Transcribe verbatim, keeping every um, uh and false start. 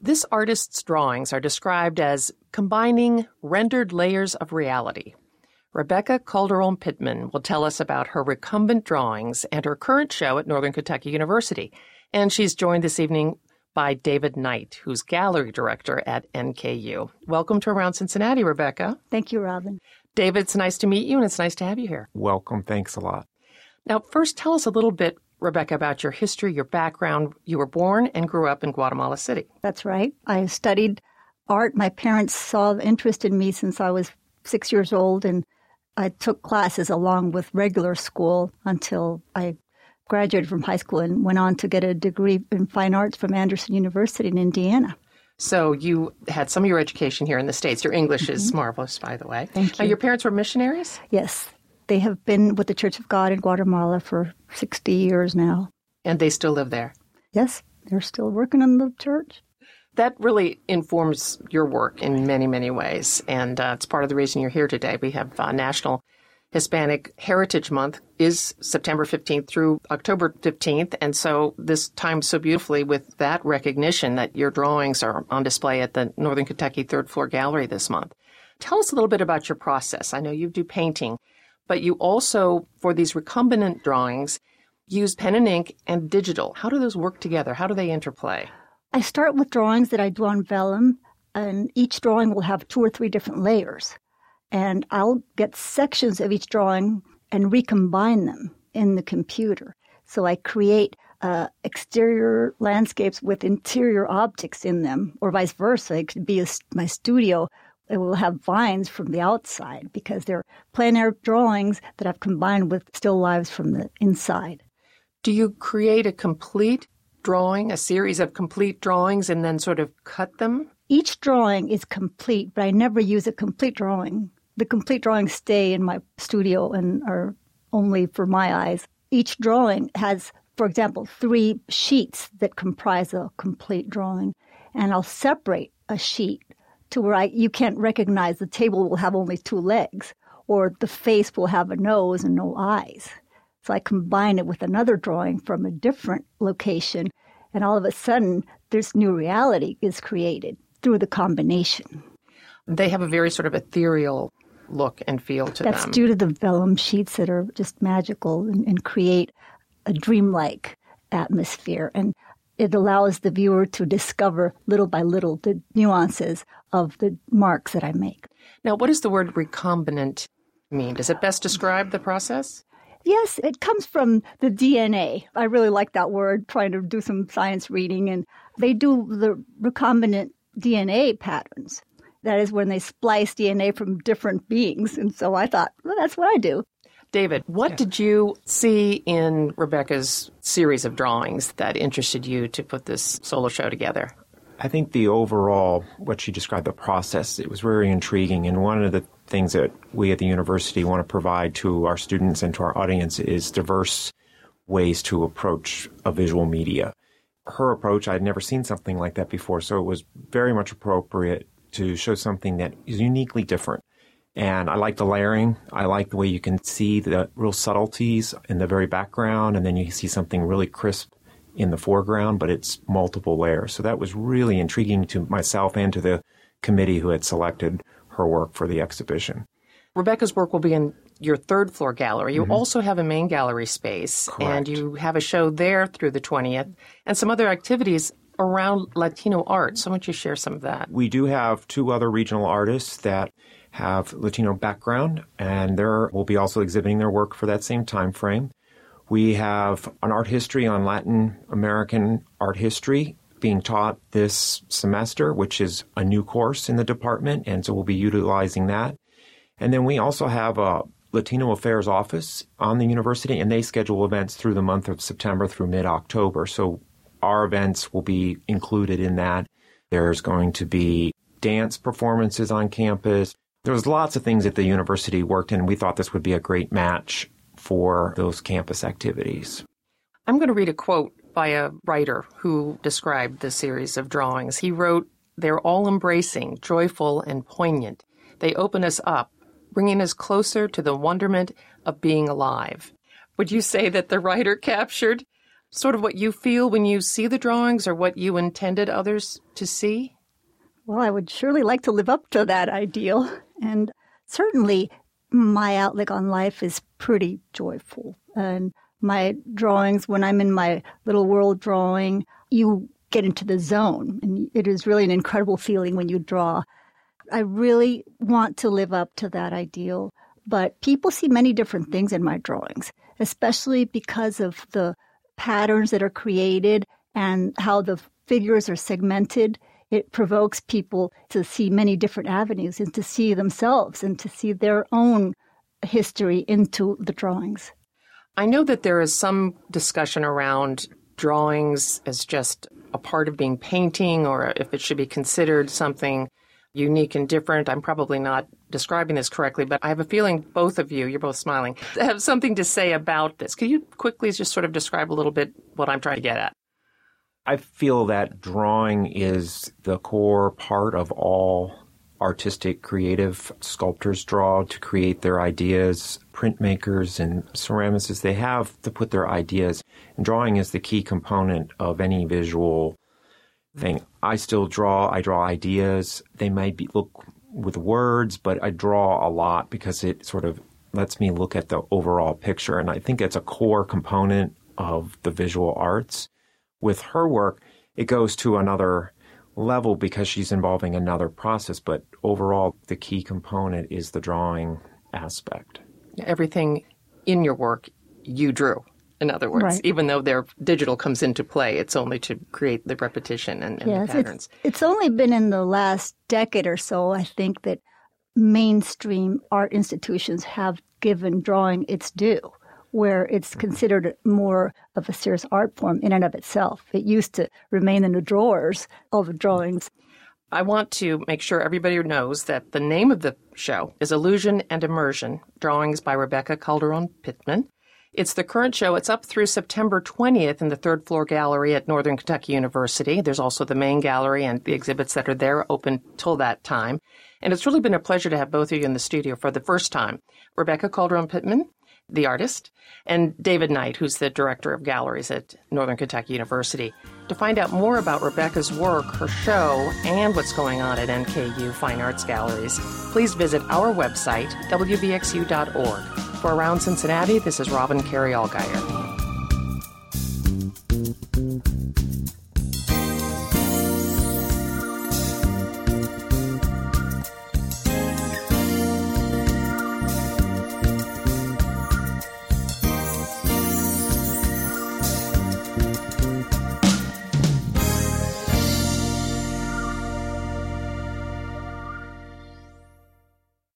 This artist's drawings are described as combining rendered layers of reality. Rebecca Calderon-Pittman will tell us about her recumbent drawings and her current show at Northern Kentucky University. And she's joined this evening by David Knight, who's gallery director at N K U. Welcome to Around Cincinnati, Rebecca. Thank you, Robin. David, it's nice to meet you, and it's nice to have you here. Welcome. Thanks a lot. Now, first, tell us a little bit, Rebecca, about your history, your background. You were born and grew up in Guatemala City. That's right. I studied art. My parents saw the interest in me since I was six years old, and I took classes along with regular school until I graduated from high school and went on to get a degree in fine arts from Anderson University in Indiana. So you had some of your education here in the States. Your English mm-hmm. is marvelous, by the way. Thank you. Now, your parents were missionaries? Yes. They have been with the Church of God in Guatemala for sixty years now. And they still live there? Yes. They're still working in the church. That really informs your work in many, many ways. And uh, it's part of the reason you're here today. We have uh, National Hispanic Heritage Month is September fifteenth through October fifteenth. And so this times so beautifully with that recognition that your drawings are on display at the Northern Kentucky Third Floor Gallery this month. Tell us a little bit about your process. I know you do painting, but you also, for these recumbent drawings, use pen and ink and digital. How do those work together? How do they interplay? I start with drawings that I do on vellum, and each drawing will have two or three different layers. And I'll get sections of each drawing and recombine them in the computer. So I create uh, exterior landscapes with interior objects in them, or vice versa. It could be a, my studio. It will have vines from the outside because they're plein air drawings that I've combined with still lives from the inside. Do you create a complete drawing, a series of complete drawings, and then sort of cut them? Each drawing is complete, but I never use a complete drawing. The complete drawings stay in my studio and are only for my eyes. Each drawing has, for example, three sheets that comprise a complete drawing, and I'll separate a sheet to where I, you can't recognize the table will have only two legs, or the face will have a nose and no eyes. So I combine it with another drawing from a different location, and all of a sudden, this new reality is created through the combination. They have a very sort of ethereal look and feel to That's them. That's due to the vellum sheets that are just magical and, and create a dreamlike atmosphere. And it allows the viewer to discover little by little the nuances of the marks that I make. Now, what does the word recombinant mean? Does it best describe the process? Yes, it comes from the D N A. I really like that word, trying to do some science reading. And they do the recombinant D N A patterns. That is when they splice D N A from different beings. And so I thought, well, that's what I do. David, what yes. did you see in Rebecca's series of drawings that interested you to put this solo show together? I think the overall, what she described, the process, it was very intriguing. And one of the things that we at the university want to provide to our students and to our audience is diverse ways to approach a visual media. Her approach, I'd never seen something like that before, so it was very much appropriate to show something that is uniquely different. And I like the layering. I like the way you can see the real subtleties in the very background, and then you see something really crisp in the foreground, but it's multiple layers. So that was really intriguing to myself and to the committee who had selected her work for the exhibition. Rebecca's work will be in your third floor gallery. You mm-hmm. also have a main gallery space, Correct. And you have a show there through the twentieth, and some other activities around Latino art. So why don't you share some of that? We do have two other regional artists that have Latino background, and they will be also exhibiting their work for that same time frame. We have an art history on Latin American art history being taught this semester, which is a new course in the department, and so we'll be utilizing that. And then we also have a Latino Affairs office on the university, and they schedule events through the month of September through mid-October. So our events will be included in that. There's going to be dance performances on campus. There's lots of things that the university worked in, and we thought this would be a great match for those campus activities. I'm going to read a quote by a writer who described the series of drawings. He wrote, "They're all embracing, joyful, and poignant. They open us up, bringing us closer to the wonderment of being alive." Would you say that the writer captured sort of what you feel when you see the drawings or what you intended others to see? Well, I would surely like to live up to that ideal. And certainly my outlook on life is pretty joyful. And my drawings, when I'm in my little world drawing, you get into the zone. And it is really an incredible feeling when you draw. I really want to live up to that ideal. But people see many different things in my drawings, especially because of the patterns that are created and how the figures are segmented. It provokes people to see many different avenues and to see themselves and to see their own history into the drawings. I know that there is some discussion around drawings as just a part of being painting or if it should be considered something unique and different. I'm probably not describing this correctly, but I have a feeling both of you, you're both smiling, have something to say about this. Could you quickly just sort of describe a little bit what I'm trying to get at? I feel that drawing is the core part of all artistic, creative sculptors draw to create their ideas. Printmakers and ceramicists, they have to put their ideas. And drawing is the key component of any visual thing. I still draw. I draw ideas. They might be look with words, but I draw a lot because it sort of lets me look at the overall picture. And I think it's a core component of the visual arts. With her work, it goes to another level because she's involving another process. But overall, the key component is the drawing aspect. Everything in your work you drew. In other words, right. Even though their digital comes into play, it's only to create the repetition and, and yes, the patterns. It's, it's only been in the last decade or so, I think, that mainstream art institutions have given drawing its due, where it's considered more of a serious art form in and of itself. It used to remain in the drawers of drawings. I want to make sure everybody knows that the name of the show is Illusion and Immersion, Drawings by Rebecca Calderon Pittman. It's the current show. It's up through September twentieth in the third floor gallery at Northern Kentucky University. There's also the main gallery and the exhibits that are there open till that time. And it's really been a pleasure to have both of you in the studio for the first time. Rebecca Calderon Pittman, the artist, and David Knight, who's the director of galleries at Northern Kentucky University. To find out more about Rebecca's work, her show, and what's going on at N K U Fine Arts Galleries, please visit our website, w b x u dot org. For Around Cincinnati, this is Robin Carey Allgaier.